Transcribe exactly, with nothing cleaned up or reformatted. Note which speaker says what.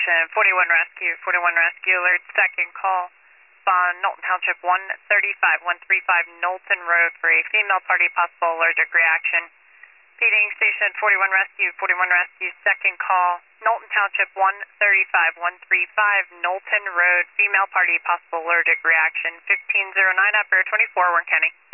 Speaker 1: Station forty-one Rescue, forty-one Rescue alert, second call. On Knowlton Township one thirty-five, one thirty-five Knowlton Road for a female party, possible allergic reaction. Feeding Station forty-one Rescue, forty-one Rescue, second call. Knowlton Township one thirty-five, one thirty-five Knowlton Road, female party, possible allergic reaction. fifteen oh nine, Operator twenty-four, Warren County.